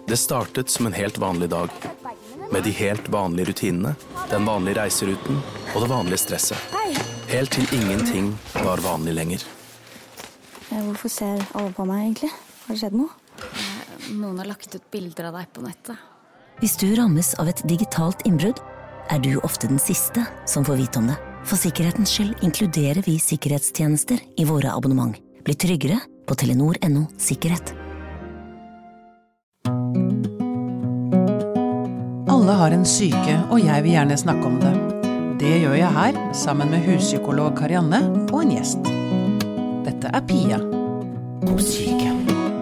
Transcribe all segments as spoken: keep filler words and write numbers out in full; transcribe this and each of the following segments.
Det startet som en helt vanlig dag, med de helt vanlige rutinene, den vanlige reiseruten og det vanlige stresset. Helt til ingenting var vanlig lenger. Hvorfor ser alle på meg egentlig? Har det skjedd noe? Noen har lagt ut bilder av deg på nettet. Hvis du rammes av et digitalt innbrudd, er du ofte den siste som får vite om det. For sikkerhetens skyld inkluderer vi sikkerhetstjenester i våre abonnement. Bli tryggere på telenor punktum no sikkerhet. Alle har en syke, og jeg vil gjerne snakke om det. Det gjør jeg her, sammen med huspsykolog Karianne og en gjest. Dette er Pia om syke.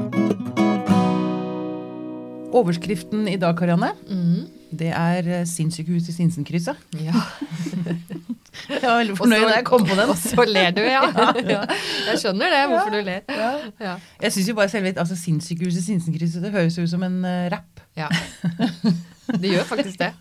Overskriften i dag, Karianne, mm. det er Sinnssykehuset i Sinsenkrysset. Ja. Jeg var veldig fornøyd da jeg kom på den. Og så ler du, ja. Ja. Jeg skjønner det, hvorfor du ler. Ja. Ja. Jeg synes jo bare selv, altså Sinnssykehuset i Sinsenkrysset, det høres ut som en uh, rap. Ja, det gjør faktisk det.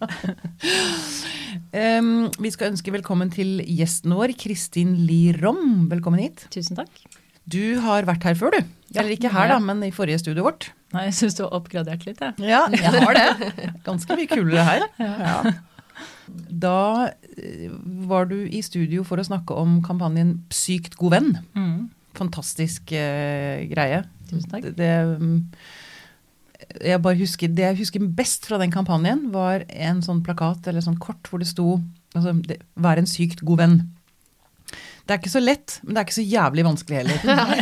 um, vi skal ønske velkommen til gjesten vår, Kristin Lirom. Velkommen hit. Tusen takk. Du har vært her før, du. Eller ikke her da, men i forrige studio vårt. Nei, jeg synes du har oppgradert litt, ja. Ja, jeg har det. Ganske mye kulere her. Ja. Ja. Da var du i studio for å snakke om kampanjen Sykt god venn. Mm. Fantastisk uh, greie. Tusen takk. Det, det, jeg bare husker, det jeg husker best fra den kampanjen var en sånn plakat eller sånn kort hvor det sto, altså, det, vær en sykt god venn. Det er ikke så lett, men det er ikke så jævlig vanskelig heller.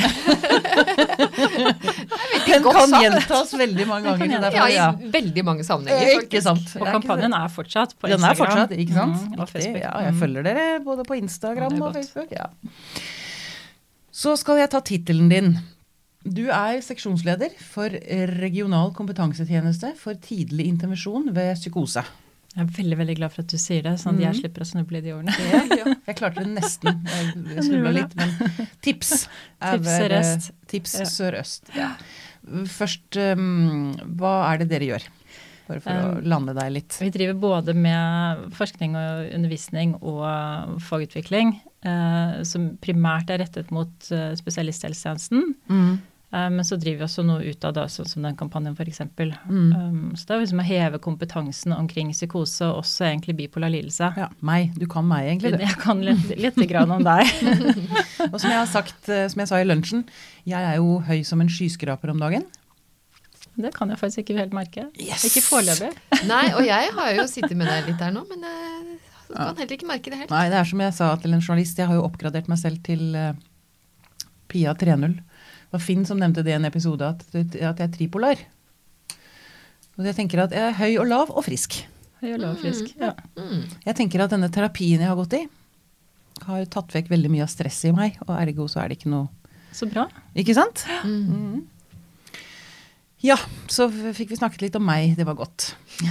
Den kan gjentas veldig mange ganger. Derfor, ja, i veldig mange sammenhenger. Ikke sant. Og kampanjen er fortsatt på Instagram. Den er fortsatt, ikke sant? Mm, og Facebook. Ja, jeg følger dere både på Instagram og Facebook. Ja. Så skal jeg ta titelen din. Du er seksjonsleder for regional kompetansetjeneste for tidlig intervensjon ved psykose. Jeg er veldig, veldig glad for at du sier det, sånn at jeg slipper å snuble i de ordene. Ja, ja. Jeg klarte det nesten. Jeg snublet litt, men tips. Tips sørøst. Tips sørøst, ja. Først, um, hva er det dere gjør? Bare for um, å lande deg litt. Vi driver både med forskning og undervisning og fagutvikling, uh, som primært er rettet mot uh, spesialisthelsetjenesten. Mm. Men så driver vi også noe ut av det, sånn som den kampanjen for eksempel. Mm. Um, så det er liksom å heve kompetansen omkring psykose, og også egentlig bipolar lidelse. Ja, meg. Du kan meg egentlig. Du. Jeg kan litt, litt grann om deg. Og som jeg har sagt, som jeg sa i lunsjen, jeg er jo høy som en skyskraper om dagen. Det kan jeg faktisk ikke helt merke. Yes! Ikke foreløpig. Nei, og jeg har jo sittet med deg litt der nå, men jeg kan heller ikke merke det helt. Nei, det er som jeg sa til en journalist, jeg har jo oppgradert meg selv til uh, Pia tre null. Det var Finn som nevnte det i en episode, at, at jeg er tripolar. Og jeg tenker at jeg er høy og lav og frisk. Høy og lav og frisk, ja. Mm. Jeg tenker at denne terapien jeg har gått i, har tatt vekk veldig mye av stress i meg, og ergo så er det ikke noe... Så bra. Ikke sant? Mm. Mm. Ja, så fikk vi snakket litt om meg, det var godt.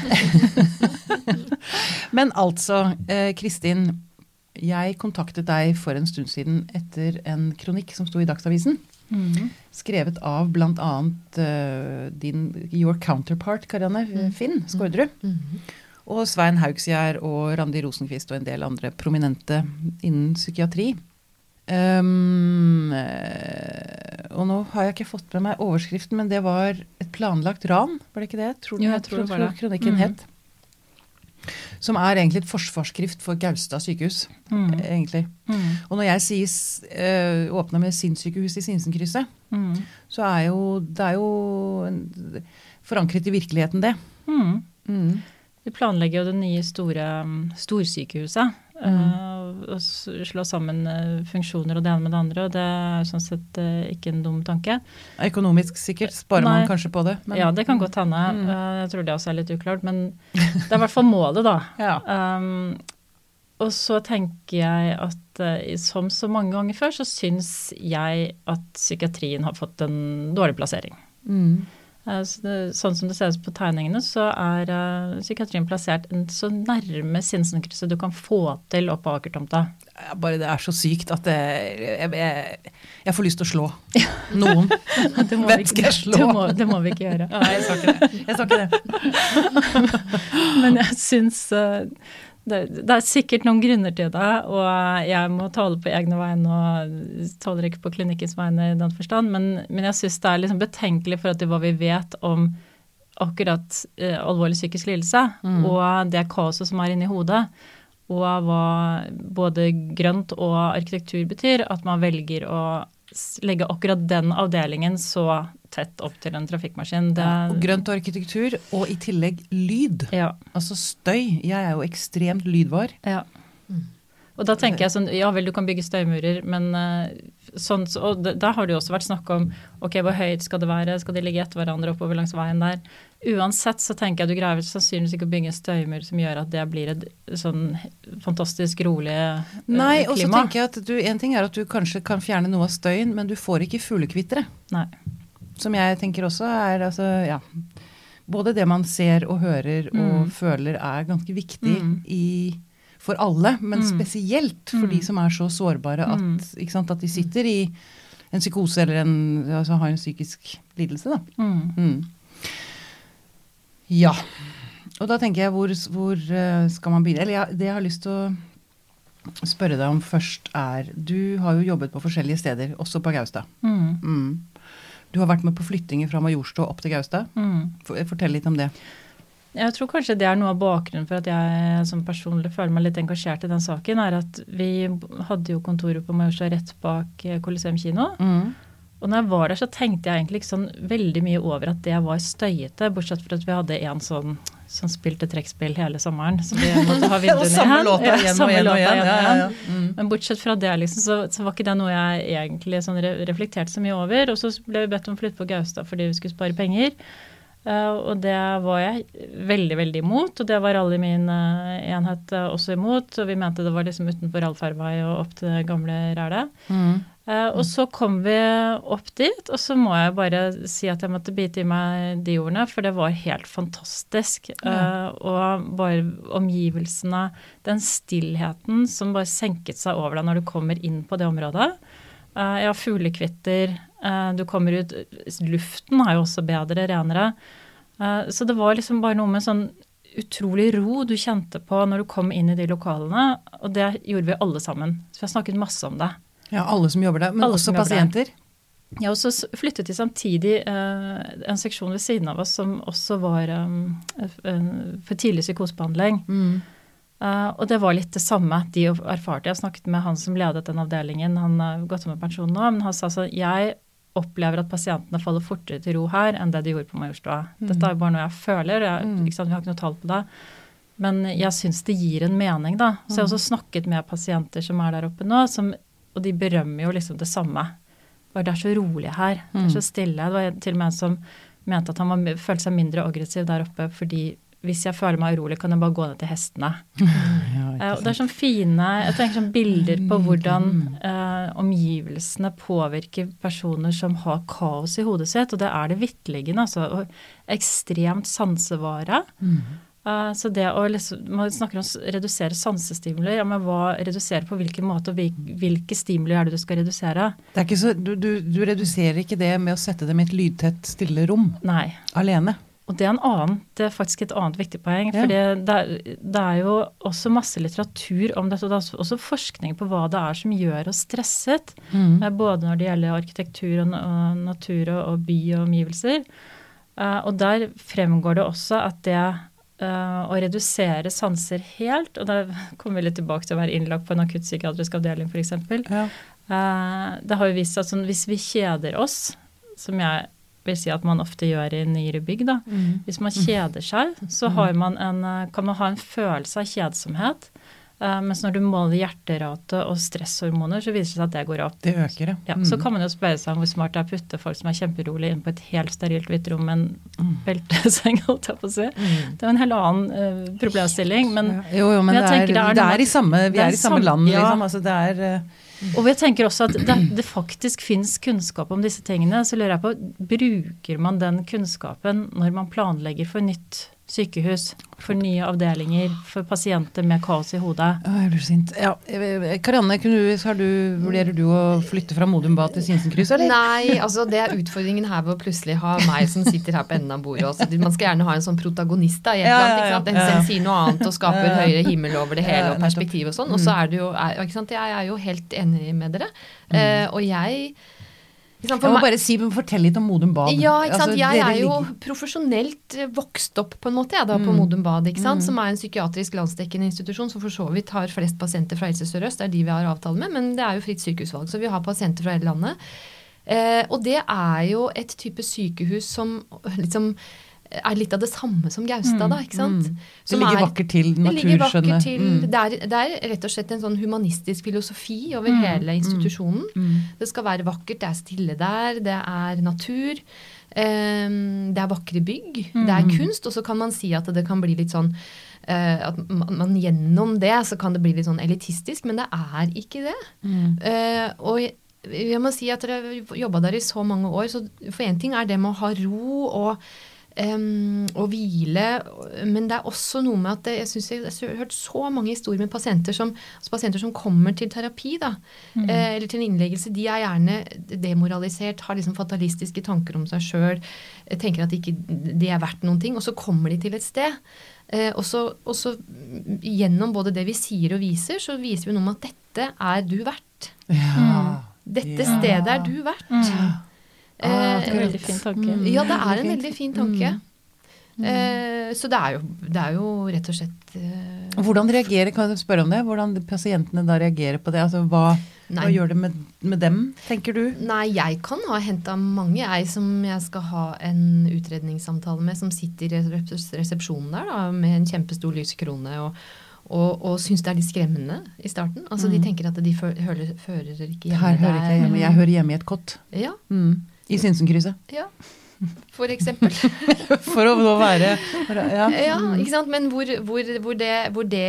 Men altså, eh, Kristin, jeg kontaktet deg for en stund siden etter en kronikk som sto i Dagsavisen. Mm. Skrevet av blant annet uh, din, your counterpart, Karianne, mm. Finn Skårderud. Mm. Og Svein Haugsgjerd og Randi Rosenqvist og en del andre prominente innen psykiatri. Um, uh, og nå har jeg ikke fått med meg overskriften, men det var et planlagt ran, var det ikke det? Tror du, jo, jeg tror det var det. Kronikken mm. het. Som er egentlig et forsvarsskrift for Gaustad sykehus, mm. egentlig. Mm. Og når jeg sier øh, åpner med Sinnssykehuset i Sinsenkrysset, mm. så er jo det er jo en, forankret i virkeligheten det. Mm. Mm. Vi planlegger jo det nye store storsykehuset, mm. uh, og slå sammen uh, funksjoner og det ene med det andre, og det er sånn sett uh, ikke en dum tanke. Økonomisk sikkert, sparer Nei. Man kanskje på det. Men... Ja, det kan godt hende. Mm. Uh, jeg tror det også er litt uklart, men det er i hvert fall målet da. Ja. Um, og så tenker jeg at uh, som så mange ganger før, så syns jeg at psykiatrien har fått en dårlig plassering. Mm. Så det, sånn som det ser ut på tegningene, så er uh, psykiatrien plassert en så nærme Sinsenkrysset du kan få til opp på Akertomta. Bare det er så sykt at det, jeg, jeg, jeg får lyst til å slå noen. Hvem skal jeg slå? Det må, det må vi ikke gjøre. Nei, jeg sa ikke det. Jeg sa ikke det. Men jeg synes... Uh, Det, det er sikkert noen grunner til det, og jeg må tale på egne vegne og taler ikke på klinikkens vegne i den forstand, men, men jeg synes det er liksom betenkelig for at det hva vi vet om akkurat eh, alvorlig psykisk lidelse, mm. og det kaoset som er inne i hodet, og hva både grønt og arkitektur betyr, at man velger å legge akkurat den avdelingen så tett opp til en trafikkmaskin. Det... Ja, og grønt og arkitektur, og i tillegg lyd. Ja. Altså støy. Jeg er jo ekstremt lydvar. Ja. Mm. Og da tenker jeg sånn, ja vel, du kan bygge støymurer, men uh, sånn, og da har det jo også vært snakk om, ok, hvor høyt skal det være? Skal de ligge etter hverandre oppover langs veien der? Uansett så tenker jeg du greier sannsynligvis ikke å bygge en støymur som gjør at det blir et sånn fantastisk rolig uh, Nei, og så klima. tenker jeg at du, en ting er at du kanskje kan fjerne noe av støyen, men du får ikke fuglekvittere. Nei. Som jeg tenker også er, altså, ja, både det man ser og hører og mm. føler er ganske viktig mm. i for alle, men mm. spesielt for mm. de som er så sårbare at, mm. ikke sant, at de sitter i en psykose eller en, altså har en psykisk lidelse. Da. Mm. Mm. Ja, og da tenker jeg, hvor, hvor skal man begynne? Eller ja, det jeg har lyst til å spørre deg om først er, du har jo jobbet på forskjellige steder, også på Gaustad. Mm. Mm. Du har vært med på flyttinger fra Majorstua opp til Gaustad. Mm. Fortell litt om det. Jeg tror kanskje det er noe av bakgrunnen for at jeg som personlig føler meg litt engasjert i den saken, er at vi hadde jo kontoret på Majorstua rett bak Colosseum kino. Mm. Og når jeg var der så tenkte jeg egentlig ikke sånn veldig mye over at det var støyete, bortsett fra at vi hadde en sånn som spilte trekkspill hele sommeren, så vi måtte ha vinduene igjen. Samme låta igjen ja, og igjen og igjen. Ja, ja, ja. Mm. Men bortsett fra det liksom, så, så var ikke det noe jeg egentlig sånn re- reflekterte så mye over, og så ble vi bedt om å flytte på Gaustad fordi vi skulle spare penger. Uh, og det var jeg veldig, veldig imot, og det var alle i min uh, enhet uh, også imot, og vi mente det var liksom utenfor Allfarvei og opp til det gamle Rælet. Mm. Uh, og så kom vi opp dit, og så må jeg bare si at jeg måtte bite i meg de ordene, for det var helt fantastisk. Uh, og bare omgivelsene, den stillheten som bare senket seg over deg når du kommer inn på det området. Uh, jeg har fuglekvitter, uh, du kommer ut, luften er jo også bedre, renere. Uh, så det var liksom bare noe med sånn utrolig ro du kjente på når du kom inn i de lokalene, og det gjorde vi alle sammen. Så vi har snakket masse om det. Ja, alle som jobber der, men alle også pasienter? Ja, og så flyttet de samtidig uh, en seksjon ved siden av oss som også var um, for tidlig psykosebehandling. Mm. Uh, og det var litt det samme de erfarte. Jeg snakket med han som ledet den avdelingen, han har gått med pensjon nå, men han sa så, jeg opplever at pasientene faller fortere til ro her enn det de gjorde på Majorstua. Mm. Dette er jo bare noe jeg føler, jeg, mm. ikke sant, vi har ikke noe tall på det, men jeg synes det gir en mening da. Så jeg har også snakket med pasienter som er der oppe nå, som, og de berømmer jo liksom det samme. Bare det er så rolig her, mm. det er så stille. Det var til og med en som mente at han var, følte seg mindre aggressiv der oppe, fordi hvis jeg føler meg urolig, kan jeg bare gå ned til hestene. Ja, uh, det er sånn fine, jeg tenker sånn bilder på hvordan uh, omgivelsene påvirker personer som har kaos i hodet sitt, og det er det vittliggende, altså, og ekstremt sansevare. Mm. Uh, så det å liksom, man snakker om å redusere sansestimuli, ja, men hva redusere på hvilken måte, og hvilke, hvilke stimuli er det du skal redusere? Det er ikke så, du, du, du reduserer ikke det med å sette dem i et lydtett stille rom. Nei. Alene. Og det er en annen, det er faktisk et annet viktig poeng, ja. For det, det, er, det er jo også masse litteratur om dette, og det er også forskning på hva det er som gjør oss stresset, mm. både når det gjelder arkitektur og, og natur og, og by og omgivelser. Uh, og der fremgår det også at det uh, å redusere sanser helt, og der kommer vi litt tilbake til å være innlagt på en akuttpsykiatrisk avdeling for eksempel. Ja. Uh, det har jo vist at sånn, hvis vi kjeder oss, som jeg vil si at man ofte gjør i nyere bygg da. Mm. Hvis man kjeder seg, så har man en, kan man ha en følelse av kjedsomhet, uh, mens når du måler hjerterate og stresshormoner, så viser det seg at det går opp. Det øker det. Ja, mm. Så kan man jo spørre seg om hvor smart det er å putte folk som er kjemperolig inn på et helt sterilt hvitt rom med en mm. belteseng, holdt jeg på å si. Mm. Det er en helt annen uh, problemstilling, men, jo, jo, men, men jeg det er, tenker det er, det er i samme, vi er, er i samme land, ja. Liksom, altså det er... Uh, Og jeg tenker også at det, det faktisk finnes kunnskap om disse tingene, så lurer jeg på, bruker man den kunnskapen når man planlegger for nytt sykehus, for nye avdelinger, for pasienter med kaos i hodet? Å, jeg blir sint. Ja, Karianne, har du, vurderer du å flytte fra Modum Bad til Sinsenkryss, eller? Nei, altså det er utfordringen her ved å plutselig ha meg som sitter her på enden av bordet. Også. Man skal gjerne ha en sånn protagonist da, i et eller annet, ikke sant? Den ja, ja, ja. Sier noe annet og skaper ja, ja. høyere himmel over det hele og perspektiv og sånn, og så er det jo, er, ikke sant? Jeg er jo helt enig med dere, mm. uh, og jeg For jeg må meg, bare si, fortell litt om Modum Bad. ja, ikke sant? Altså, Jeg dere er jo ligger- profesjonelt vokst opp på en måte, jeg da, på Mm. Modum Bad, ikke sant? Mm. Som er en psykiatrisk landsdekkende institusjon, som for så vidt har flest pasienter fra Helse Sør-Øst, det er de vi har avtale med, men det er jo fritt sykehusvalg, så vi har pasienter fra hele landet. Eh, og det er jo et type sykehus som liksom er litt av det samme som Gaustad, da, ikke sant? Mm. Det Som ligger er- vakkert til, Det ligger naturskjønne. vakkert til. Mm. Det, er, det er rett og slett en sånn humanistisk filosofi over Mm. hele institusjonen. Mm. Det skal være vakkert, det er stille der, det er natur, um, det er vakre bygg, Mm. det er kunst, og så kan man si at det kan bli litt sånn, uh, at man, man gjennom det så kan det bli litt sånn elitistisk, men det er ikke det. Mm. Uh, og jeg, jeg må si at dere har jobbet der i så mange år, så for en ting er det med å ha ro og Um, og hvile, men det er også noe med at det, jeg synes jeg, jeg har hørt så mange historier med pasienter som, altså pasienter som kommer til terapi da, Mm. eh, eller til en innleggelse, de er gjerne demoralisert, har liksom fatalistiske tanker om seg selv, eh, tenker at ikke de er verdt noen ting, og så kommer de til et sted, eh, og, så, og så gjennom både det vi sier og viser, så viser vi noe om at dette er du verdt. Ja. Dette Ja. stedet er du verdt. Mm. Ah, Det er en veldig fin tanke. Mm. Ja, det er en Veldig veldig fin tanke. Mm. Eh, så det er, jo, det er jo rett og slett eh, Hvordan reagerer, kan du spørre om det? Hvordan pasientene da reagerer på det? Altså, hva, hva Nei. gjør det med, med dem, tenker du? Nei, jeg kan ha hentet mange, jeg som jeg skal ha en utredningssamtale med, som sitter i resepsjonen der da, med en kjempestor lyskrone og, og, og synes det er litt skremmende i starten. Altså de Mm. tenker at de fø- hører, fører ikke hjemme Her hører ikke jeg hjemme. Jeg hører hjemme i et kott. Ja, Mm. I Sinsenkrysset. ja. For eksempel. For å nå være ja. Ja, ikke sant? Men hvor, hvor, hvor, det, hvor det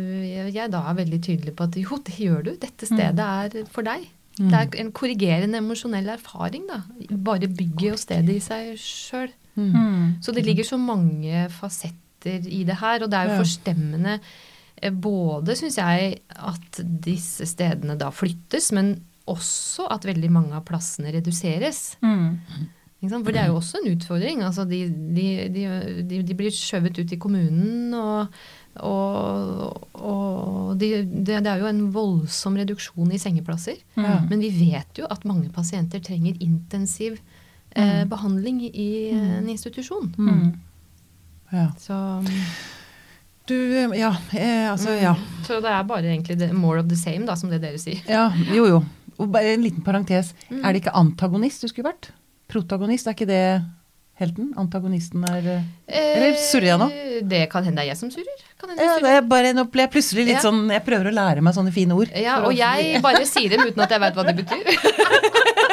jeg da er veldig tydelig på at jo, det gjør du. Dette stedet er for deg. Mm. Det er en korrigerende emosjonell erfaring da. Bare bygget og stedet i seg selv. Mm. Mm. Så det ligger så mange fasetter i det her, og det er jo Ja. forstemmende eh, både, synes jeg, at disse stedene da flyttes, men også at veldig mange av plassene reduseres. Mm. Ikke sant? For det er jo også en utfordring. Altså de, de, de, de, de blir skjøvet ut i kommunen, og, og, og de, det, det er jo en voldsom reduksjon i sengeplasser. Ja. Men vi vet jo at mange pasienter trenger intensiv eh, behandling i en institusjon. Mm. Ja. Så, Du, ja, eh, altså, ja. så det er bare egentlig det, more of the same, da, som det dere sier. Ja, jo, jo. Og bare en liten parentes. Mm. Er det ikke antagonist du skulle vært? Protagonist, er ikke det helten? Antagonisten er eh, Eller surrer jeg nå? Eh, Det kan hende det er jeg som surrer. Kan hende Ja, jeg det surrer. er bare, nå ble jeg plutselig litt Ja. sånn, jeg prøver å lære meg sånne fine ord. Ja, For å- og jeg bare sier dem uten at jeg vet hva de betyr.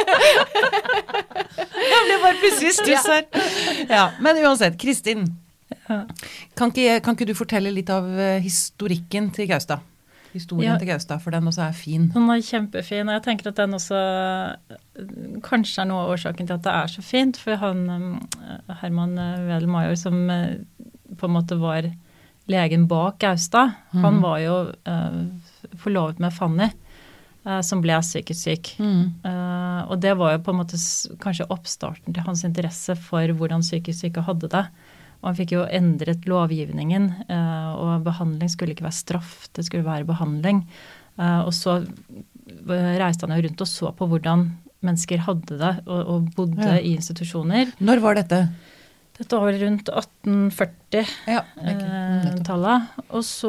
Jeg ble bare plutselig stuss her. Ja, men uansett, Kristin, kan ikke, kan ikke du fortelle litt av eh, historikken til Gaustad? Historien Ja. til Gaustad, for den også er fin. Den er kjempefin, og jeg tenker at den også eh, kanskje er noe av årsaken til at det er så fint, for han, eh, Herman Wedel Major, som eh, på en måte var legen bak Gaustad, han var jo eh, forlovet med Fanny, eh, som ble psykisk syk. Mm. Eh, og det var jo på en måte s- kanskje oppstarten til hans interesse for hvordan psykisk syke hadde det. Og han fikk jo endret lovgivningen, eh, og behandling skulle ikke være straff, det skulle være behandling. Eh, og så eh, reiste han jo rundt og så på hvordan mennesker hadde det, og, og bodde Ja. i institusjoner. Når var dette? Dette var rundt atten førti. Ja, ok. Mm, Eh, nettopp. tallet. Og så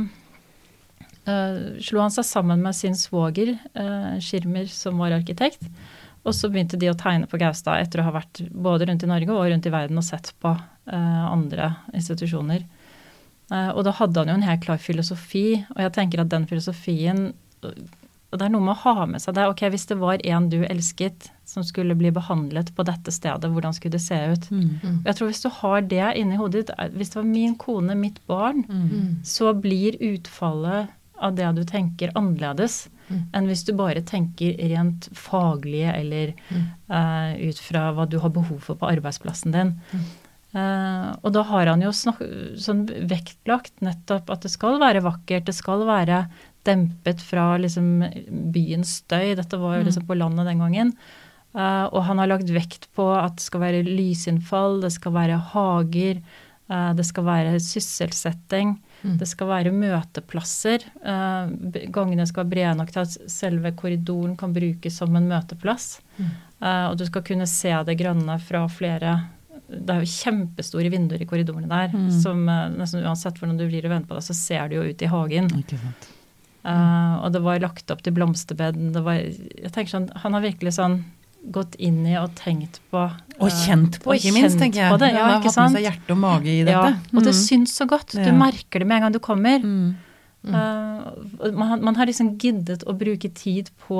eh, slo han seg sammen med sin svoger, eh, Schirmer, som var arkitekt. Og så begynte de å tegne på Gaustad etter å ha vært både rundt i Norge og rundt i verden og sett på eh, andre institusjoner. Eh, og da hadde han jo en helt klar filosofi, og jeg tenker at den filosofien, og det er noe med å ha med seg det, ok, hvis det var en du elsket som skulle bli behandlet på dette stedet, hvordan skulle det se ut? Mm. Og jeg tror hvis du har det inni hodet ditt, hvis det var min kone, mitt barn, Mm. så blir utfallet av det du tenker annerledes Mm. enn hvis du bare tenker rent faglige eller Mm. eh, ut fra hva du har behov for på arbeidsplassen din. Mm. Eh, og da har han jo snak sånn vektlagt nettopp at det skal være vakkert, det skal være dempet fra liksom byens støy, dette var jo liksom på landet den gangen. Eh, og han har lagt vekt på at det skal være lysinnfall, det skal være hager, det skal være sysselsetting, mm. det skal være møteplasser. Gangene skal være brede nok til at selve korridoren kan brukes som en møteplass. Mm. Og du skal kunne se det grønne fra flere. Det er jo kjempestore vinduer i korridorene der, mm. som nesten uansett hvordan du vrir og venter på det, så ser du jo ut i hagen. Ikke sant. Uh, og det var lagt opp til blomsterbed. Det var, jeg tenker sånn, han har virkelig sånn gått inn i og tenkt på. Uh, og kjent på, ikke minst, tenker jeg. Det, ja, han har hatt med seg hjerte og mage i dette. Ja, og det mm. syns så godt. Du ja. merker det med en gang du kommer. Mm. Mm. Uh, man, man har liksom giddet å bruke tid på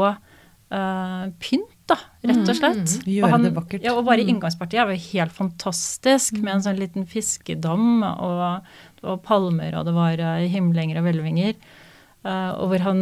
uh, pynt, da, rett og slett. Mm. Gjøre han, det vakkert. Ja, og bare inngangspartiet var helt fantastisk, med en sånn liten fiskedam, og, og palmer, og det var uh, himlinger og hvelvinger. Uh, og hvor han,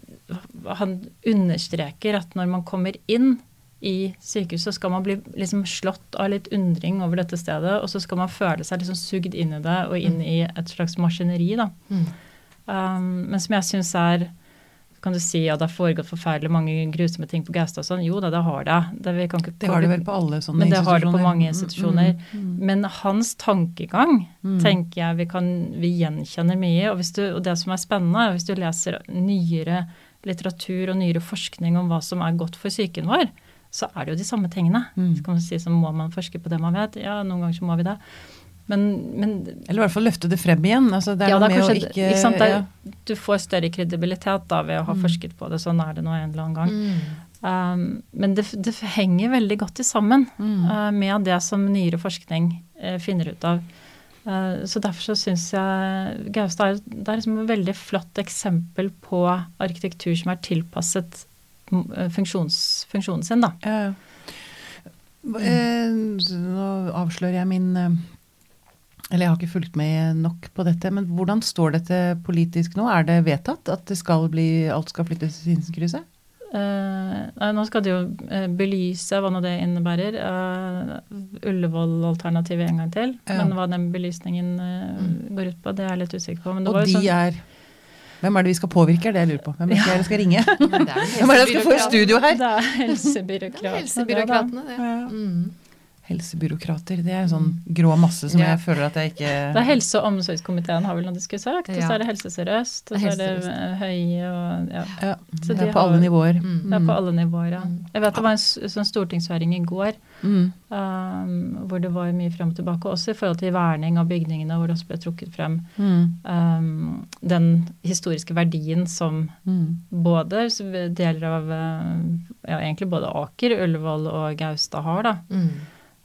han understreker at når man kommer inn i sykehuset, så skal man bli liksom slått av litt undring over dette stedet, og så skal man føle seg liksom sugd inn i det, og inn i et slags maskineri, da. Mm. Um, men som jeg synes er, kan du si, ja, det har foregått forferdelig mange grusomme ting på Gaustad og sånn. Jo da, det har det. Det, vi kan ikke, det har det vel på alle sånne men det institusjoner. har det på mange institusjoner. Mm, mm, mm. Men hans tankegang, mm. tenker jeg, vi, kan, vi gjenkjenner mye. Og, hvis du, og det som er spennende, hvis du leser nyere litteratur og nyere forskning om hva som er godt for psyken vår, så er det jo de samme tingene. Mm. Så kan du si, så må man forske på det man vet. Ja, noen ganger så må vi det. Men, men, eller i hvert fall løfte det frem igjen. Altså, det er ja, noe det er med kanskje, å ikke... ikke sant, det, ja. Du får større kredibilitet da ved å ha mm. forsket på det, sånn er det nå en eller annen gang. Mm. Um, men det, det henger veldig godt i sammen mm. uh, med det som nyere forskning uh, finner ut av. Uh, så derfor så synes jeg Gaustad er, det er liksom et veldig flott eksempel på arkitektur som er tilpasset uh, funksjons, funksjonen sin, da. Ja. Mm. Uh, nå avslører jeg min... Uh, Eller jeg har ikke fulgt med nok på dette, men hvordan står dette politisk nå? Er det vedtatt at det skal bli, alt skal flyttes til Sinsenkrysset? Uh, nå skal det jo uh, belyse hva nå det innebærer. Uh, Ullevål-alternativet en gang til. Ja. Men hva den belysningen uh, mm. går ut på, det er jeg litt usikker på. Men det og var jo de sånn, er... Hvem er det vi skal påvirke, er det jeg lurer på? Hvem er det jeg skal ringe? Hvem er det jeg skal få i studio her? Det er helsebyråkratene. Helsebyråkratene, det. Ja. Mm. Helsebyråkrater, det er en sånn grå masse som ja. jeg føler at jeg ikke... Det er helse- og omsorgskomiteen har vel noe de skulle sagt, ja. og så er det Helse Sør-Øst, og så er det Høie, og ja. ja så det er de på har, alle nivåer. Mm. Det er på alle nivåer, ja. Jeg vet det var en sånn stortingshøring i går, mm. um, hvor det var mye frem og tilbake, også i forhold til verning av bygningene, hvor det også ble trukket frem mm. um, den historiske verdien som mm. både deler av, ja, egentlig både Aker, Ullevål og Gaustad har, da. Mm.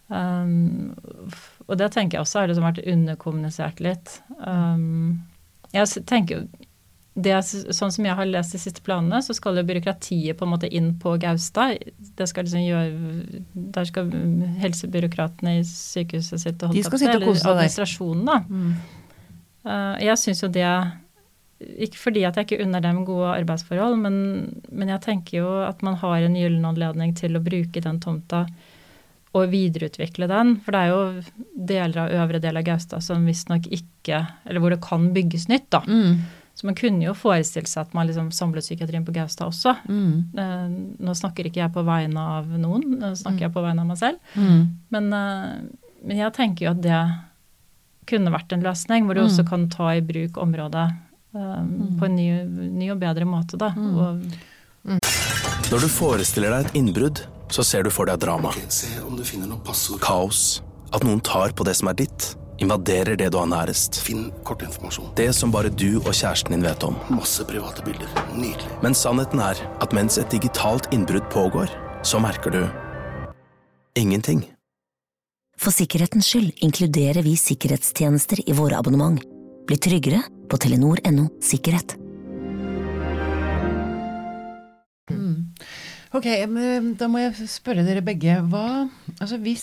Um, og det tenker jeg også er det som har vært underkommunisert litt. Um, jeg tenker jo, det er, sånn som jeg har lest de siste planene, så skal jo byråkratiet på en måte inn på Gaustad. Det skal liksom gjøre, der skal helsebyråkratene i sykehuset sitt og holde opp til, eller administrasjonen da. Mm. Uh, jeg synes jo det, ikke fordi at jeg ikke unner dem gode arbeidsforhold, men, men jeg tenker jo at man har en gyllen anledning til å bruke den tomta og videreutvikle den, for det er jo deler av øvre del av Gaustad som visst nok ikke, eller hvor det kan bygges nytt da. Mm. Så man kunne jo forestille seg at man liksom samlet psykiatrien på Gaustad også. Mm. Nå snakker ikke jeg på vegne av noen, nå snakker mm. jeg på vegne av meg selv. Mm. Men, men jeg tenker jo at det kunne vært en løsning, hvor du mm. også kan ta i bruk området um, mm. på en ny, ny og bedre måte da. Mm. Og, mm. Når du forestiller deg et innbrudd, så ser du for deg drama. Okay, se om du finner noe passord. Kaos. At noen tar på det som er ditt. Invaderer det du har nærest. Finn kortinformasjon. Det som bare du og kjæresten din vet om. Masse private bilder. Nydelig. Men sannheten er at mens et digitalt innbrudd pågår, så merker du ingenting. For sikkerhetens skyld inkluderer vi sikkerhetstjenester i våre abonnement. Bli tryggere på telenor punktum no sikkerhet. Ok, da må jeg spørre dere begge, hva, altså hvis,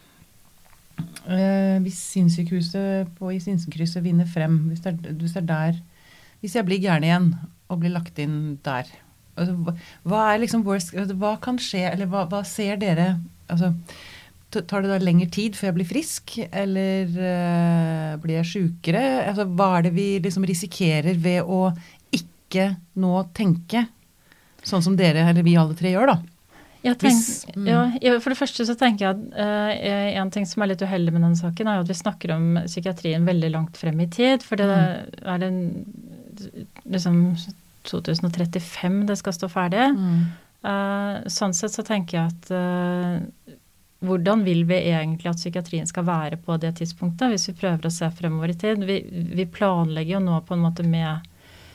øh, hvis sinnssykehuset på i Sinsenkrysset vinner frem, hvis det, er, hvis det er der, hvis jeg blir gæren igjen og blir lagt inn der, altså, hva, hva er liksom worst, hva kan skje, eller hva, hva ser dere, altså, tar det da lengre tid før jeg blir frisk, eller øh, blir jeg sykere, altså, hva er det vi liksom risikerer ved å ikke nå tenke, sånn som dere, eller vi alle tre gjør da? Jeg tenk, Hvis, mm. ja, for det første så tenker jeg at uh, en ting som er litt uheldig med denne saken, er jo at vi snakker om psykiatrien veldig langt frem i tid, for det mm. er det liksom to tusen og trettifem det skal stå ferdig. Mm. Uh, sånn sett så tenker jeg at uh, hvordan vil vi egentlig at psykiatrien skal være på det tidspunktet, hvis vi prøver å se fremover i tid? Vi, vi planlegger jo nå på en måte med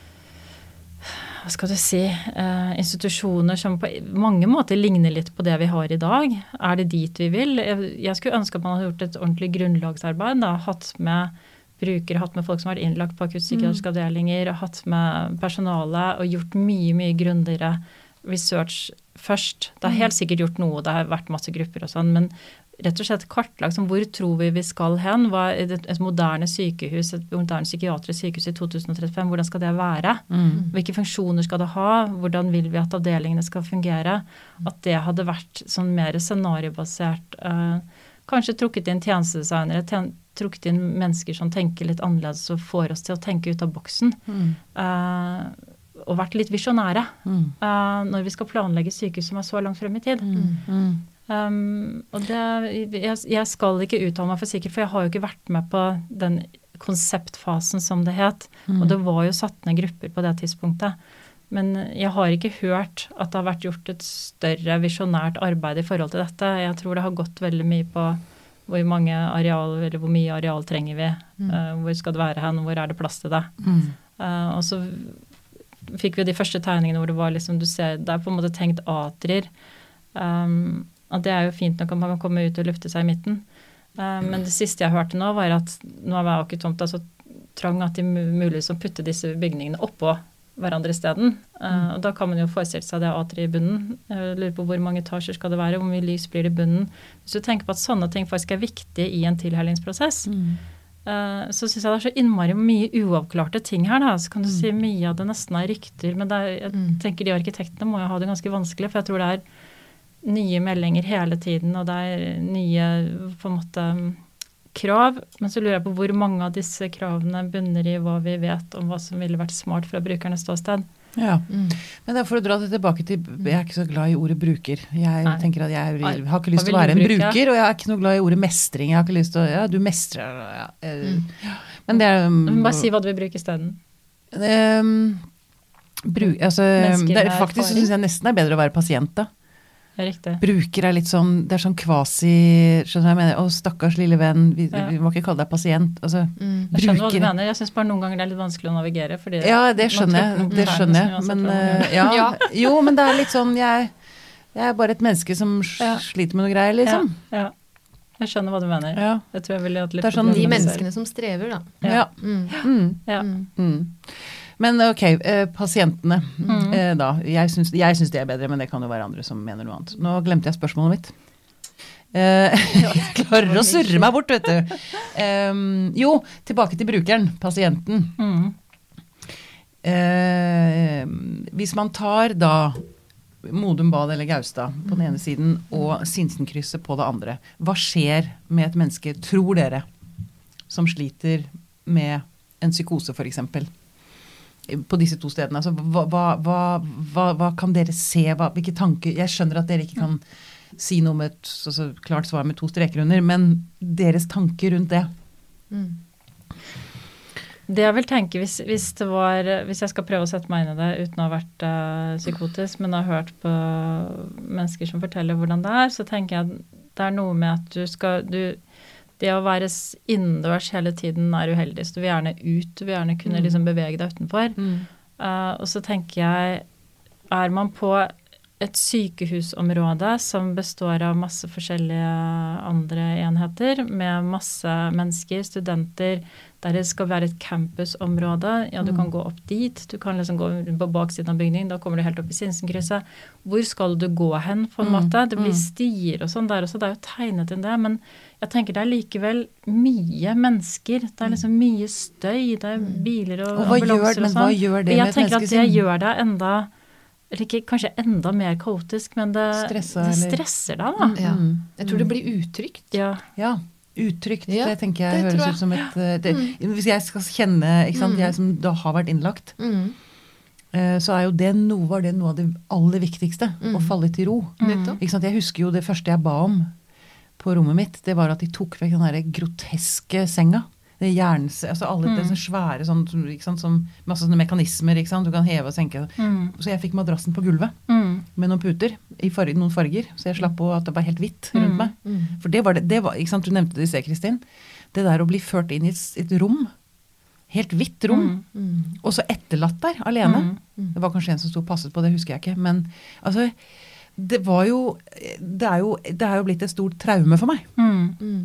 hva skal du si, eh, institusjoner som på mange måter ligner litt på det vi har i dag. Er det dit vi vil? Jeg, jeg skulle ønske at man hadde gjort et ordentlig grunnlagsarbeid, da, hatt med brukere, hatt med folk som har vært innlagt på akuttpsykiatriske mm. avdelinger, hatt med personale og gjort mye, mye grundigere research først. Det har helt sikkert gjort noe, det har vært masse grupper og sånn, men rett og slett kartlagt som hvor tror vi vi skal hen, hva er et, et moderne sykehus, et moderne psykiatrisk sykehus i to tusen og trettifem, hvordan skal det være? Mm. Hvilke funksjoner skal det ha? Hvordan vil vi at avdelingene skal fungere? At det hadde vært sånn mer scenariobasert, uh, kanskje trukket inn tjenestedesignere, ten, trukket inn mennesker som tenker litt annerledes og får oss til å tenke ut av boksen. Mm. Uh, og vært litt visjonære mm. uh, når vi skal planlegge sykehus som er så langt frem i tid. Mm. Mm. Um, og det, jeg, jeg skal ikke uttale meg for sikkert, for jeg har jo ikke vært med på den konseptfasen som det het, mm. og det var jo satt ned grupper på det tidspunktet. Men jeg har ikke hørt at det har vært gjort et større visjonært arbeid i forhold til dette. Jeg tror det har gått veldig mye på hvor mange areal, eller hvor mye areal trenger vi, mm. uh, hvor skal det være hen, hvor er det plass til det. Mm. Uh, og så fikk vi de første tegningene hvor det var liksom, du ser, det er på en måte tenkt atrier, um, at det er jo fint nok at man kan komme ut og lufte seg i midten. Uh, men det siste jeg hørte nå var at nå var ikke tomt så trang at det er mulig å putte disse bygningene oppå hverandre i stedet. Uh, mm. Og da kan man jo forestille seg det atri i bunnen. Jeg lurer på hvor mange etasjer skal det være, hvor mye lys blir det i bunnen. Hvis du tenker på at sånne ting faktisk er viktige i en tilhellingsprosess, mm. uh, så synes jeg det er så innmari mye uavklarte ting her da. Så kan du mm. si mye av det nesten er rykter, men det er, jeg mm. tenker de arkitektene må jo ha det ganske vanskelig, for jeg tror det er nye meldinger hele tiden, og det er nye på en måte krav, men så lurer jeg på hvor mange av disse kravene bunner i hva vi vet om hva som ville vært smart fra brukernes ståsted. Ja, mm. men da for å dra det tilbake til, jeg er ikke så glad i ordet bruker. Jeg Nei. tenker at jeg, jeg har ikke lyst til å være en bruke? bruker, og jeg er ikke noe glad i ordet mestring. Jeg har ikke lyst til å, ja, du mestrer. Ja, mm. Men det er... Um, Bare si hva du vil bruke i stedet. Um, bruk, altså, det er, faktisk synes jeg nesten er bedre å være pasient da. Riktig. Bruker er litt sånn, det er sånn kvasi, skjønner jeg mener, å stakkars lille venn, vi, ja. vi må ikke kalle deg pasient. Altså, mm. Jeg skjønner hva du mener, jeg synes bare noen ganger det er litt vanskelig å navigere. Fordi ja, det skjønner jeg, det skjønner jeg, men, uh, ja, ja. Jo, men det er litt sånn, jeg, jeg er bare et menneske som ja. sliter med noe greier, liksom. Ja, ja. Jeg skjønner hva du mener. Ja. Jeg tror jeg ville hatt litt... Det er sånn de menneskene som strever, da. Ja. Mm. Mm. Ja. Mm. Men ok, eh, pasientene mm. eh, da, jeg synes, jeg synes det er bedre, men det kan jo være andre som mener noe annet. Nå glemte jeg spørsmålet mitt. Eh, jeg klarer å surre meg bort, vet du. Um, jo, tilbake til brukeren, pasienten. Mm. Eh, hvis man tar da Modum Bad eller Gaustad på den ene siden, og Sinsenkrysset på det andre, hva skjer med et menneske, tror dere, som sliter med en psykose for eksempel? På disse to stedene, altså, hva, hva, hva, hva kan dere se, hva, hvilke tanker, jeg skjønner at dere ikke kan si noe med et så, så klart svar med to streker under, men deres tanker rundt det. Mm. Det jeg vil tenke, hvis, hvis det var, hvis jeg skal prøve å sette meg inn i det uten å ha vært uh, psykotisk, men har hørt på mennesker som forteller hvordan det er, så tenker jeg det er noe med at du skal, du det å være innendørs hele tiden er uheldig, så du vil gjerne ut, du vil gjerne kunne liksom bevege deg utenfor. Mm. Uh, og så tenker jeg, er man på et sykehusområde som består av masse forskjellige andre enheter, med masse mennesker, studenter, der det skal være et campusområde, ja, du kan gå opp dit, du kan liksom gå på baksiden av bygningen, da kommer du helt opp i Sinsenkrysset. Hvor skal du gå hen, på en måte? Det blir stier og sånn der også, det er jo tegnet inn det, men jeg tenker det er likevel mye mennesker, det er liksom mye støy, det er biler og, og ambulanser og sånn. Hva gjør det med et menneske? Jeg tenker at det gjør det enda, eller ikke kanskje enda mer kaotisk, men det, Stressa, det stresser deg da. Ja. Jeg tror det blir utrygt. Ja, ja. Utrygt, ja, det tenker jeg det høres jeg. ut som et det, mm. hvis jeg skal kjenne, ikke sant, mm. jeg som da har vært innlagt mm. så er jo det noe, var det noe av det aller viktigste, mm. å falle til ro. Mm. Ikke sant? Jeg husker jo det første jeg ba om på rommet mitt, det var at de tok vekk den der groteske senga. Det jerns, altså alle mm. det så svære, sånn, ikke sant, som masse sånne mekanismer, ikke sant? Du kan heve og senke. Mm. Så jeg fikk madrassen på gulvet, mm. med noen puter, i farge, noen farger, så jeg slapp på at det var helt hvitt rundt meg. Mm. For det var det, det var, ikke sant, du nevnte det i sted, Kristin, det der å bli ført inn i et, et rom, helt hvitt rom, mm. Mm. og så etterlatt der, alene. Mm. Mm. Det var kanskje en som stod og passet på, det husker jeg ikke, men altså, det var jo, det er jo, det er jo blitt et stort traume for meg. Mm. Mm.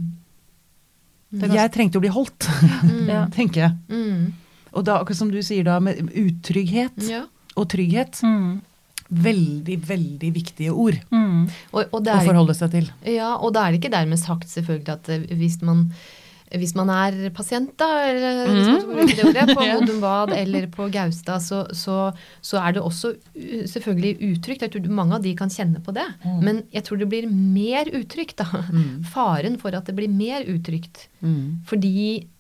Jeg trengte å bli holdt, mm. tenker jeg. Mm. Og da, akkurat som du sier da, med utrygghet ja. og trygghet, mm. veldig, veldig viktige ord mm. og, og det er, å forholde seg til. Ja, og da er det ikke dermed sagt selvfølgelig at hvis man, hvis man er pasient da, eller, mm. hvis man skal bruke det ordet, på Modum Bad eller på Gaustad, så, så, så er det også selvfølgelig utrygt. Jeg tror mange av de kan kjenne på det, mm. men jeg tror det blir mer utrygt da. Mm. Faren for at det blir mer utrygt. Mm. Fordi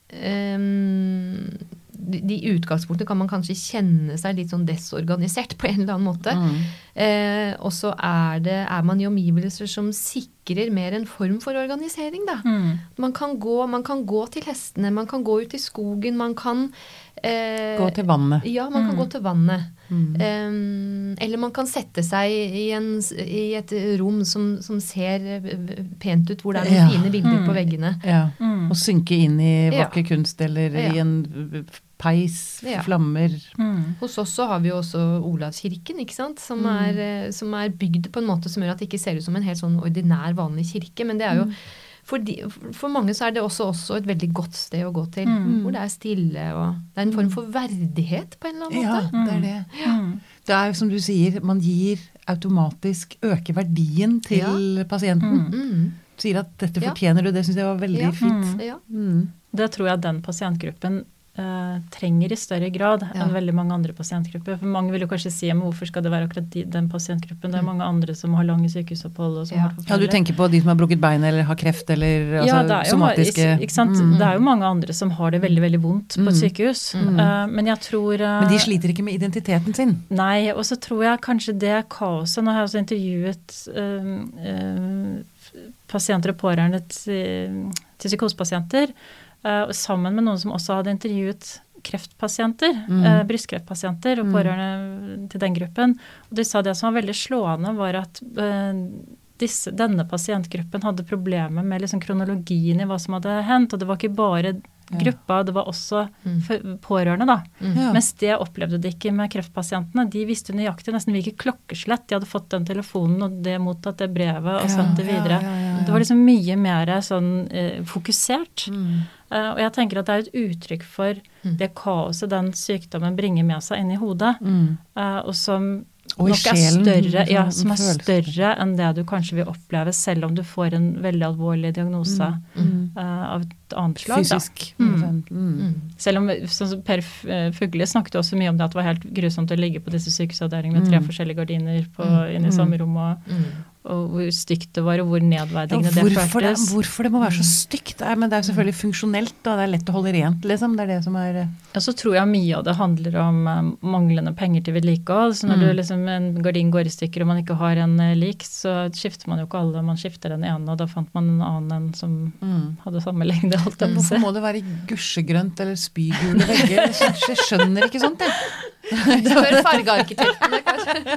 um, de, de utgangspunktene kan man kanskje kjenne seg litt sånn desorganisert på en eller annen måte. Mm. Eh, og så er, det, er man i omgivelser som sikrer mer en form for organisering da. Mm. Man kan gå, man kan gå til hestene, man kan gå ut i skogen, man kan eh, gå til vannet. Ja, man kan mm. gå til vannet. Mm. Um, eller man kan sette seg i, en, i et rom som, som ser pent ut, hvor det er noen ja. fine bilder mm. på veggene. Ja. Mm. Og synke inn i vakker ja. kunst, eller ja. i en peis, ja. flammer. Mm. Hos oss så har vi jo også Olavskirken, ikke sant? Som, mm. er, som er bygd på en måte som gjør at det ikke ser ut som en helt sånn ordinær, vanlig kirke, men det er jo mm. For, de, for mange så er det også, også et veldig godt sted å gå til, mm. hvor det er stille, og det er en form for verdighet på en eller annen ja, måte. Ja, det er det. Ja. Det er som du sier, man gir automatisk øke verdien til ja. pasienten. Mm. Sier at dette fortjener ja. du, det synes jeg var veldig ja. fint. Mm. Ja. Mm. Det tror jeg den pasientgruppen Uh, trenger i større grad ja. enn veldig mange andre pasientgrupper. For mange vil jo kanskje si, men hvorfor skal det være akkurat de, den pasientgruppen? Det er mange andre som har lange sykehusopphold. Og som ja. har ja, du tenker på de som har brukket bein eller har kreft eller altså, ja, det er jo, somatiske... Ikke sant? Mm. Det er jo mange andre som har det veldig, veldig vondt på et sykehus. Mm. Uh, men jeg tror... Uh, men de sliter ikke med identiteten sin? Nei, og så tror jeg kanskje det kaoset. Nå har jeg også intervjuet uh, uh, pasienter og pårørende til, til psykosepasienter, Uh, sammen med noen som også hadde intervjuet kreftpasienter, mm. uh, brystkreftpasienter og pårørende mm. til den gruppen. Og de sa det som var veldig slående var at uh, disse, denne pasientgruppen hadde problemer med liksom kronologien i hva som hadde hendt, og det var ikke bare gruppa, det var også mm. pårørende da. Mm. Ja. Mens det opplevde de ikke med kreftpasientene. De visste nøyaktig nesten hvilke klokkeslett de hadde fått den telefonen og det mottatt det brevet og sendt det videre. Ja, ja, ja, ja. Det var liksom mye mer sånn eh, fokusert. Mm. Uh, og jeg tenker at det er et uttrykk for mm. det kaoset den sykdommen bringer med seg inn i hodet, mm. uh, og som og nok er sjelen, større, ja, som er større enn det du kanskje vil oppleve selv om du får en veldig alvorlig diagnose mm. uh, av et annet slag. Fysisk. Mm. Mm. Selv om sånn, Per Fugle snakket også mye om det at det var helt grusomt å ligge på disse sykehusavdelingene med tre mm. forskjellige gardiner på, inne i samme rom og mm. og hvor stygt det var, og hvor nedverdigende ja, det føltes. Det, hvorfor det må være så stygt? Nei, men det er jo selvfølgelig funksjonelt, da. Det er lett å holde rent, liksom. Det er det som er... Ja, så tror jeg mye av det handler om um, manglende penger til vedlikehold. Så når mm. du liksom, en gardin går i stykker, og man ikke har en uh, lik, så skifter man jo ikke alle. Man skifter den ene, og da fant man en annen en som mm. hadde samme lengde. Alt men hvorfor må det være gusjegrønt eller spygule vegger? Jeg skjønner ikke sånt, jeg. Det er fargearkitektene, kanskje.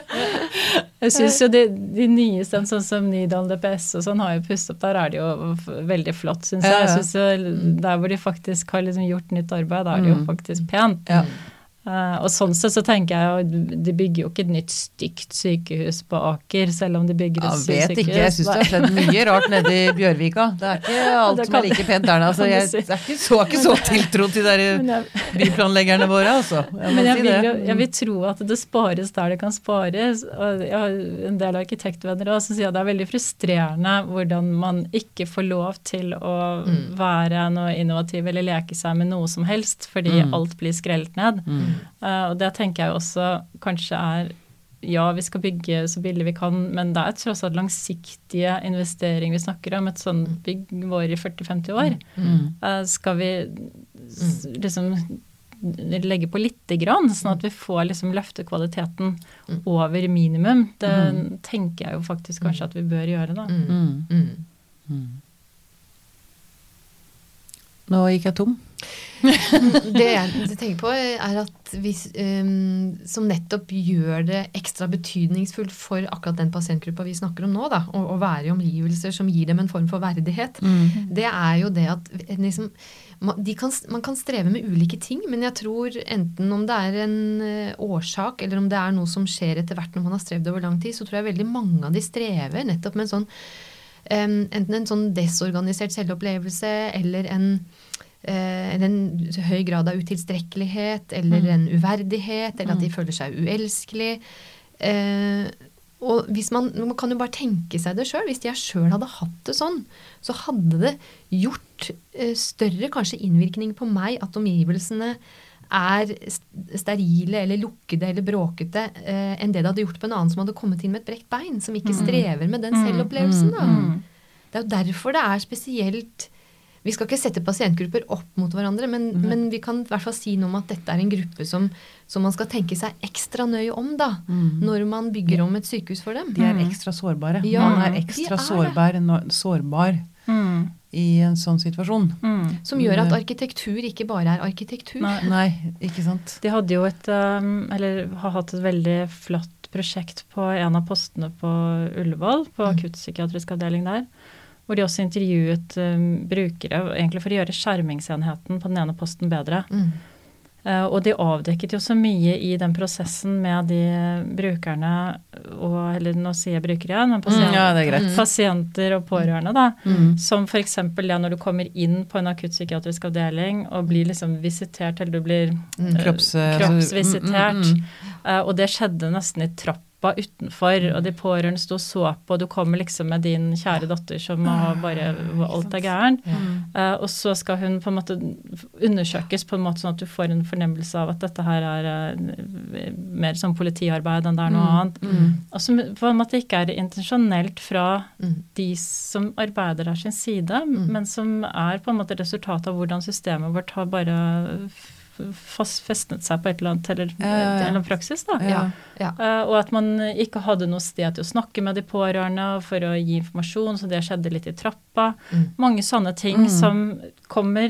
Jeg synes jo de, de nyeste, sånn som Nydalen D P S og sånn, har jo pusset opp. Der er det jo veldig flott, synes jeg. Jeg synes jo, der hvor de faktisk har liksom gjort nytt arbeid, der er det jo faktisk pent. Ja. Uh, og sånn sett så tenker jeg jo, de bygger jo ikke et nytt stygt sykehus på Aker, selv om de bygger et sykehus. Jeg vet ikke, jeg synes det har skjedd mye rart nede i Bjørvika. Det er ikke alt som er like pent der. Altså, jeg er ikke så, ikke så tiltro til de byplanleggerne våre, altså. Jeg men jeg si vil, jo, jeg vil tro at det spares der det kan spares. Og jeg har en del arkitektvenner også som sier at det er veldig frustrerende hvordan man ikke får lov til å mm. være noe innovativ eller leke seg med noe som helst, fordi mm. alt blir skrelt ned. Mm. Uh, og det tenker jeg også kanskje er, ja, vi skal bygge så billig vi kan, men det er tross alt langsiktige investeringer vi snakker om. Et sånt bygg vår i førti til femti år. Mm. Uh, skal vi s- liksom legge på litt grann, sånn at vi får liksom løfte kvaliteten over minimum. Det mm. tenker jeg jo faktisk kanskje at vi bør gjøre da. Mm. Mm. Mm. Nå gikk jeg tom. Det jeg tenker på er at vi, um, som nettopp gjør det ekstra betydningsfullt for akkurat den pasientgruppa vi snakker om nå, da, å, å være i omgivelser som gir dem en form for verdighet, mm. det er jo det at liksom, man, de kan, man kan streve med ulike ting, men jeg tror enten om det er en årsak, eller om det er noe som skjer etter hvert når man har strevd over lang tid, så tror jeg veldig mange av de strever nettopp med en sånn, um, enten en sånn desorganisert selvopplevelse, eller en eller en høy grad av utilstrekkelighet, eller en uverdighet, eller at de føler seg uelskelig. Eh, og hvis man, man kan jo bare tenke seg det selv, hvis jeg selv hadde hatt det sånn, så hadde det gjort eh, større kanskje innvirkning på meg at omgivelsene er sterile, eller lukkede, eller bråkete, eh, enn det det hadde gjort på en annen som hadde kommet inn med et brekt bein, som ikke strever med den selvopplevelsen. Da. Det er jo derfor det er spesielt. Vi skal ikke sette pasientgrupper opp mot hverandre, men, mm. men vi kan i hvert fall si noe om at dette er en gruppe som, som man skal tenke seg ekstra nøye om da, mm. når man bygger om et sykehus for dem. De er ekstra sårbare. Ja, man er ekstra er sårbar, sårbar mm. i en sånn situasjon. Mm. Som gjør at arkitektur ikke bare er arkitektur. Nei, nei, ikke sant. De hadde jo et, eller har hatt et veldig flott prosjekt på en av postene på Ullevål, på akuttpsykiatrisk avdeling der, hvor de også intervjuet um, brukere, egentlig for å gjøre skjermingsenheten på den ene posten bedre. Mm. Uh, og de avdekket jo så mye i den prosessen med de brukerne, og, eller nå sier jeg brukere igjen, men pasient, mm, ja, det er greit. pasienter og pårørende da, mm. som for eksempel det når du kommer inn på en akuttpsykiatrisk avdeling og blir liksom visitert, eller du blir mm. uh, Kropps, kroppsvisitert, mm, mm, mm. Uh, og det skjedde nesten i trapp utenfor, og de pårørende stod og så på, og du kommer liksom med din kjære datter som har bare, alt er gæren, mm. uh, og så skal hun på en måte undersøkes på en måte sånn at du får en fornemmelse av at dette her er uh, mer som politiarbeid enn det er noe mm. annet. Mm. Og som på en måte ikke er intensjonelt fra mm. de som arbeider der sin side, mm. men som er på en måte resultat av hvordan systemet vårt har bare fast festnet seg på et eller annet eller, ja, ja, ja. eller praksis da. Ja, ja. Uh, og at man ikke hadde noe sted til å snakke med de pårørende for å gi informasjon, så det skjedde litt i trappa. Mm. Mange sånne ting mm. som kommer,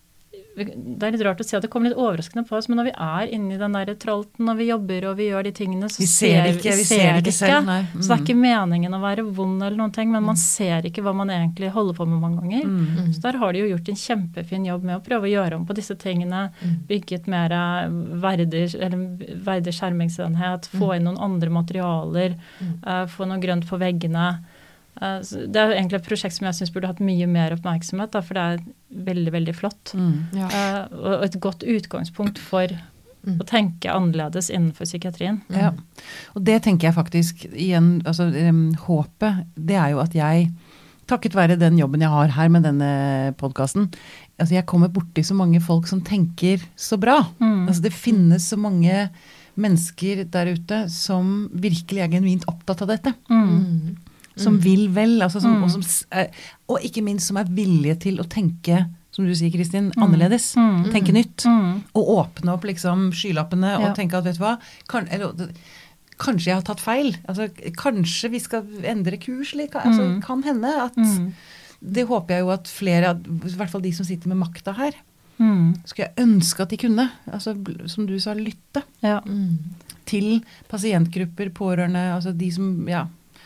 det er litt rart å si at det kommer litt overraskende på oss, men når vi er inne i den der tralten, når vi jobber og vi gjør de tingene, så vi ser det ikke, vi ser det ikke selv, nei. Mm. Så det er ikke meningen å være vond eller noen ting, men man ser ikke hva man egentlig holder på med mange ganger. Mm. Så der har de jo gjort en kjempefin jobb med å prøve å gjøre om på disse tingene, bygget mer verdig, eller verdig skjermingsenhet, få inn noen andre materialer, uh, få noe grønt på veggene. Uh, det er egentlig et prosjekt som jeg synes burde hatt mye mer oppmerksomhet, da, for det er veldig, veldig flott. Mm, ja. uh, og et godt utgangspunkt for mm. å tenke annerledes innenfor psykiatrien. Mm. Ja, og det tenker jeg faktisk igjen, altså um, håpet, det er jo at jeg, takket være den jobben jeg har her med denne podcasten, altså jeg kommer borti så mange folk som tenker så bra. Mm. Altså det finnes så mange mennesker der ute som virkelig er genuint opptatt av dette. Mm. Som mm. vil vel, altså som, mm. og, som, og ikke minst som er villige til å tenke, som du sier Kristin, mm. annerledes. Mm. Tenke nytt. Mm. Og åpne opp liksom skylappene og ja. tenke at, vet du hva, kan, eller, kanskje jeg har tatt feil. Altså, kanskje vi skal endre kurs, like, altså, mm. kan hende at, mm. det håper jeg jo at flere, i hvert fall de som sitter med makta her, mm. skulle jeg ønske at de kunne, altså, som du sa, lytte ja. mm. til pasientgrupper, pårørende, altså de som, ja,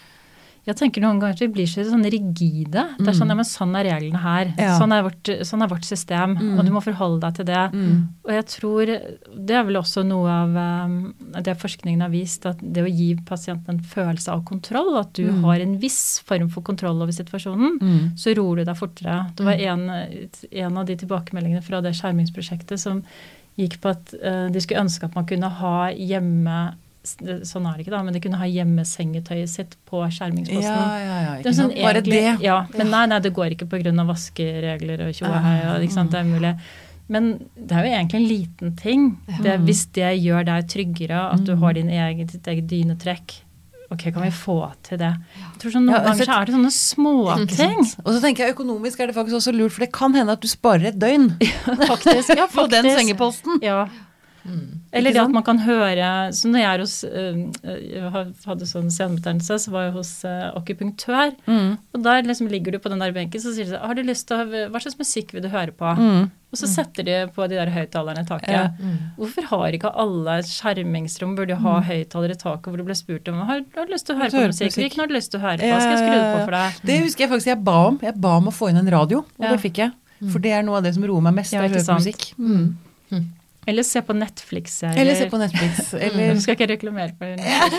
jeg tenker noen ganger at vi blir så sånn rigide. Det er sånn, ja, men sånn er reglene her. Ja. Sånn, er vårt, sånn er vårt system, mm. og du må forholde deg til det. Mm. Og jeg tror, det er vel også noe av um, det forskningen har vist, at det å gi pasienten en følelse av kontroll, at du mm. har en viss form for kontroll over situasjonen, mm. så ror du deg fortere. Det var en, en av de tilbakemeldingene fra det skjermingsprosjektet som gikk på at uh, de skulle ønske at man kunne ha hjemme, sånn er det ikke da, men de kunne ha hjemmesengetøyet sitt på skjermingsposten. Ja, ja, ja, ikke det sant? Sånn, bare egentlig, det. Ja, men nei, nei, det går ikke på grunn av vaskeregler og tjoahei, og ikke sant, det er mulig. Men det er jo egentlig en liten ting. Det, hvis det gjør deg tryggere, at du har din egen, ditt eget dynetrekk, ok, kan vi få til det? Jeg tror sånn, noen Ja, ganger altså- så er det sånne småting. Og så tenker jeg økonomisk er det faktisk også lurt, for det kan hende at du sparer et døgn Faktisk, ja, på den faktisk. sengeposten. Ja. Eller det at man kan høre, så når jeg er hos, øh, jeg hadde sånn senebetennelse, så var jeg hos øh, akupunktør, Mm. og der liksom ligger du på den der benken, så sier de, har du lyst til å, hva slags musikk vil du høre på? Mm. Og så setter de på de der høyttalerne i taket. Ja. Hvorfor har ikke alle skjermingsrom, burde jo ha høyttalere i taket, hvor du ble spurt om, har, har du lyst til å høre på Høre på musikk? musikk. Hvilken har du lyst til å høre på? Skal jeg skru det på for deg? Det husker jeg faktisk jeg ba om. Jeg ba om å få inn en radio, og Ja. det fikk jeg. For det er noe av det som roer meg mest, Ja, å ikke høre på sant. musikk. Mm. Eller se på Netflix-serier. Eller se på Netflix. Eller Nå skal jeg ikke reklamere for det.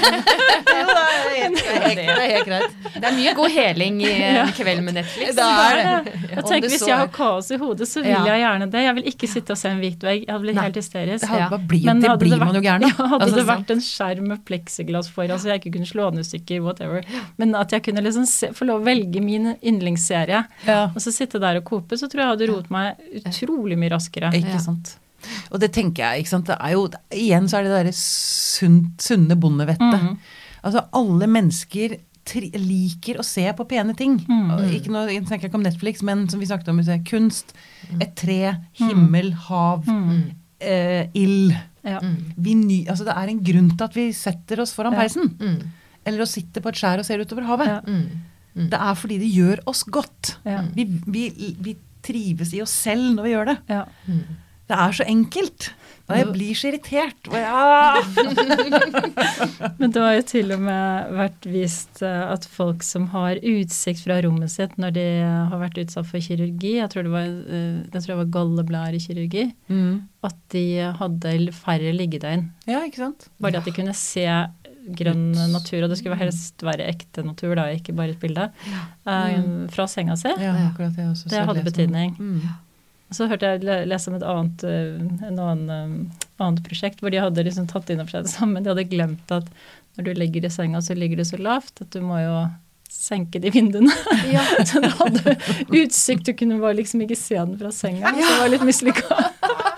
Det er helt greit. Det er mye god heling i en kveld med Netflix. Det er det. Og Om tenk, det hvis så jeg er- har kaos i hodet, så vil Ja. jeg gjerne det. Jeg vil ikke sitte og se en hvit vegg. Jeg hadde blitt Nei. helt hysterisk. Det, hadde, Ja. bare blir, Men det hadde blir det man jo gæren Ja, av. hadde Altså, det vært en skjerm med pleksiglass foran, så jeg ikke kunne slå den i stykker, whatever. Men at jeg kunne liksom se, få lov å velge min yndlingsserie, Ja. og så sitte der og kope, så tror jeg hadde roet meg utrolig mye raskere. Ikke Ja. sant. Og det tenker jeg, ikke sant. Det er jo, igjen så er det det der sunn, sunne bondevettet. Mhm. Altså alle mennesker tri liker å se på pene ting. Mhm. Og ikke noe, jeg snakker ikke om Netflix, men som vi snakket om, kunst, et tre, himmel, hav, Mhm. eh, ild. Ja. Vi ny, altså det er en grunn til at vi setter oss foran Ja. peisen. Mm. Eller å sitte på et skjær og ser utover havet. Ja. Mm. Det er fordi det gjør oss godt. Ja. Vi, vi, vi trives i oss selv når vi gjør det. Ja. Det er så enkelt. Og jeg blir så irritert. Og jeg, ah! Men det har jo til og med vært vist eh, at folk som har utsikt fra rommet sitt når de har vært utsatt for kirurgi, jeg tror det var, eh, jeg tror det var galleblærekirurgi, Mm. at de hadde færre liggedøgn. Ja, ikke sant? Bare det at de kunne se grønn natur, og det skulle helst være ekte natur, da, ikke bare et bilde, eh, fra senga si. Ja, akkurat det. jeg også Det så hadde lest om. betydning. Mm. Så hørte jeg le- lese om et annet, eh, en annen, eh, annet prosjekt, hvor de hadde liksom tatt inn over seg det samme. De hadde glemt at når du ligger i senga, så ligger du så lavt at du må jo senke de vinduene. Ja. Så du hadde utsikt, du kunne bare liksom ikke se den fra senga, så det var litt mislykka.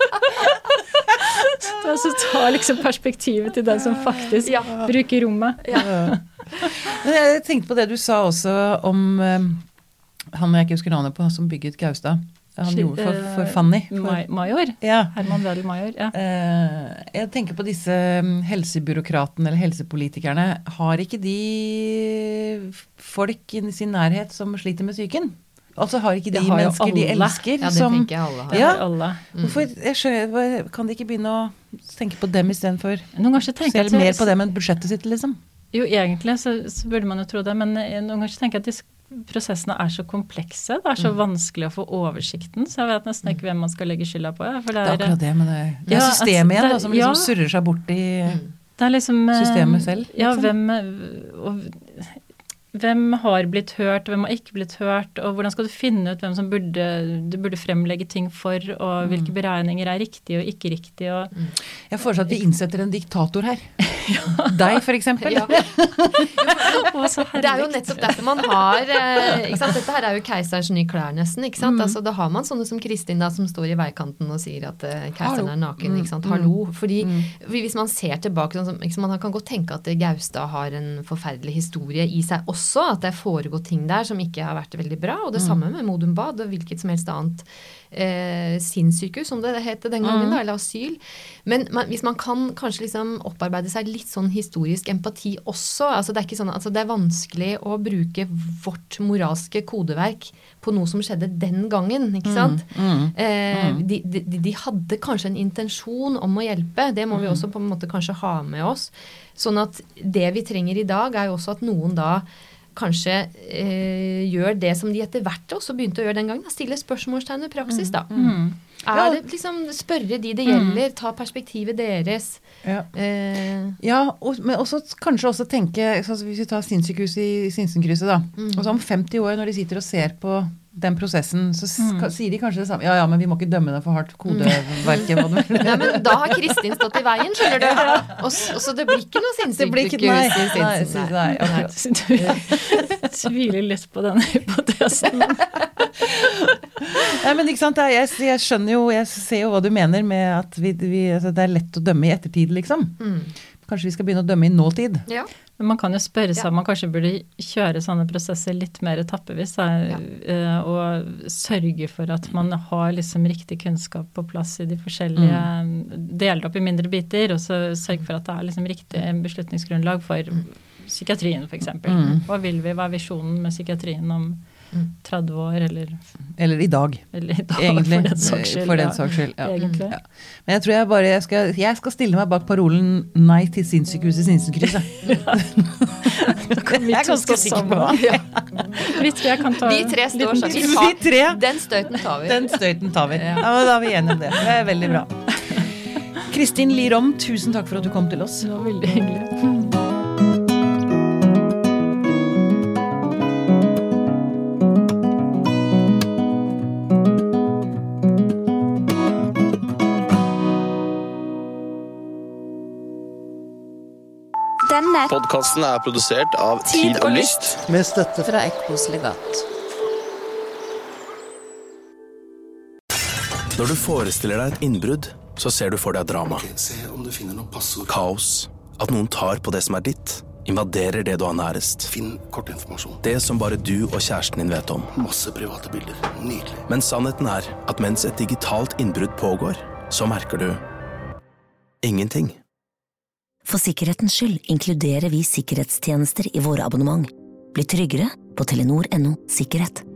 Så altså, ta liksom perspektivet til den som faktisk Ja. bruker rommet. Ja. Men jeg tenkte på det du sa også om eh, han jeg ikke husker navnet på, som bygget Gaustad. Han gjorde for, for Fanny. For, Ma- Major. ja. Herman Wedel Major. Ja. Eh, jeg tenker på disse mm, helsebyråkratene eller helsepolitikerne. Har ikke de folk i sin nærhet som sliter med psyken? Altså har ikke de Det har jo mennesker de alle. elsker Ja, det som tenker jeg alle har. Det Ja. har alle. Hvorfor, jeg skjønner, kan de ikke begynne å tenke på dem istedenfor Noen ganger så tenker se jeg at mer på dem enn budsjettet sitt, liksom? Jo, egentlig så, så burde man jo tro det, men eh, noen ganger så tenker jeg at de sk- prosessene er så komplekse, det er så vanskelig å få oversikten, så jeg vet nesten ikke hvem man skal legge skylda på. Ja, for Det det er er, akkurat det, men det, det er Ja, systemet igjen altså, da, som det- liksom ja. surrer seg bort i det er liksom eh, systemet selv, Ja, liksom. hvem, eh, og, hvem har blitt hørt, hvem har ikke blitt hørt, og hvordan skal du finne ut hvem som burde, du burde fremlegge ting for, og hvilke beregninger er riktige og ikke riktige. Og, Jeg foreslår at vi innsetter en diktator her. Deg, for eksempel. Ja. Å, så Det er jo herlig. nettopp derfor man har eh, ikke sant? Dette her er jo keiserens nye klær nesten. Ikke sant? Altså, da har man sånne som Kristin da, som står i veikanten og sier at eh, keiseren er naken. Ikke sant? Hallo. Fordi hvis man ser tilbake, sånn som, ikke sant? Man kan godt tenke at Gaustad har en forferdelig historie i seg også, at det er foregått ting der som ikke har vært veldig bra. Og det samme med Modum Bad og hvilket som helst annet eh, sinnssykehus, som det het den gangen, da, eller asyl. Men man, hvis man kan kanskje liksom opparbeide seg litt sånn historisk empati også, altså det er ikke sånn, altså det er vanskelig å bruke vårt moralske kodeverk på noe som skjedde den gangen, ikke sant? Eh, de, de, de hadde kanskje en intensjon om å hjelpe, det må vi også på en måte kanskje ha med oss. Sånn at det vi trenger i dag er jo også at noen da kanskje eh, gjør det som de etter hvert også begynte å gjøre den gangen, da, stille spørsmålstegn ved praksis da. Er det liksom spørre de det gjelder, ta perspektivet deres. Ja. Eh, Ja, og, men også, kanskje også tenke, sånn som hvis vi tar sinnssykehuset i Sinsenkrysset da, og så om femti år når de sitter og ser på den prosessen, så ska, sier de kanskje det samme. Ja, ja, men vi må ikke dømme det for hardt kodeverket. hva det var. Nei, men da har Kristin stått i veien, skjønner du. Og, s- og så det blir ikke noe Det blir ikke, nei, sinnssykehus i nei, Sinsen. nei, akkurat. Så du tviler litt på denne hypotesen. Nei, men ikke sant, det er- jeg, jeg skjønner jo, jeg ser jo hva du mener med at vi, vi, altså det er lett å dømme i ettertid, liksom. Kanskje vi skal begynne å dømme i nåtid? Ja. Men man kan jo spørre seg Ja. om man kanskje burde kjøre sånne prosesser litt mer etappevis, da, Ja. og sørge for at man har liksom riktig kunnskap på plass i de forskjellige, Mm. delt opp i mindre biter, og så sørge for at det er liksom riktig beslutningsgrunnlag for psykiatrien for eksempel. Mm. Hva vil vi, hva er visjonen med psykiatrien om tretti år, eller, Eller i dag, eller i dag, egentlig. for den saks skyld. For den ja. saks skyld, ja. Egentlig. Ja. Men jeg tror jeg bare, jeg skal, jeg skal stille meg bak parolen nei til sinnssykehuset Sinsenkrysset. Da kan vi Jeg er to ganske stå sikker på sammen. det. Ja. Vi tre kan ta Vi tre står liten- sammen. Vi Vi tar- tre, Den støyten tar vi. den støyten tar vi. Ja, men da er vi enige om det. Det er veldig bra. Kristin Lirom, tusen takk for at du kom til oss. Det var veldig hyggelig. Denne Podcasten er produsert av Tid og Lyst. Med støtte Fra Ekbos legat. Når du forestiller deg et innbrudd, så ser du for deg drama. Se om du finner noe passord. Kaos. At noen tar på det som er ditt. Invaderer det du har nærest. Finn kortinformasjon. Det som bare du og kjæresten din vet om. Masse private bilder. Nydelig. Men sannheten er at mens et digitalt innbrudd pågår, så merker du ingenting. For sikkerhetens skyld inkluderer vi sikkerhetstjenester i våre abonnement. Bli tryggere på telenor punktum no sikkerhet.